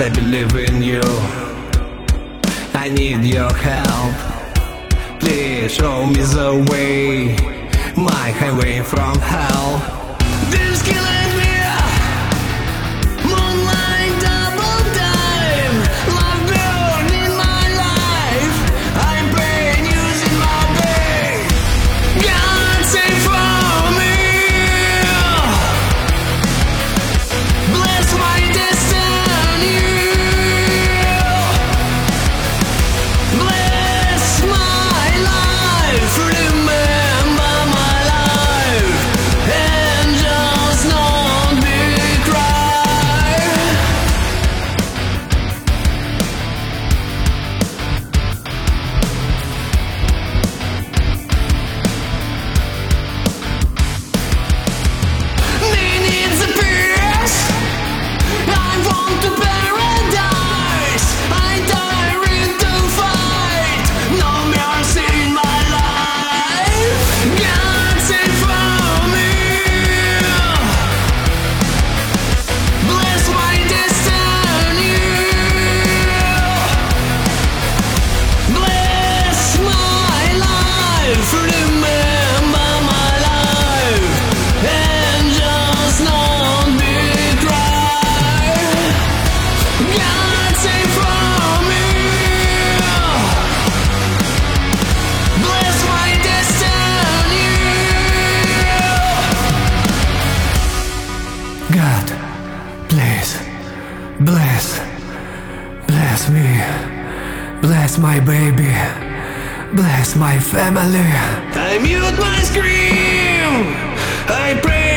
I believe in you. I need your help. Please show me the way, my highway from hell. This killing me. Moonlight double time. Love burning my life. I'm praying using my brain. God save for me. Bless my destiny. Bless my life. Remember my life. Angels don't be cry. They need the peace. I want to paradise. I dare to fight. No mercy in my life. God save for me. Bless my destiny. Bless my life. Remember my life. Angels don't be cry. God save for me. Bless my destiny. God, please, bless me, bless my baby, bless my family. I mute my scream. I pray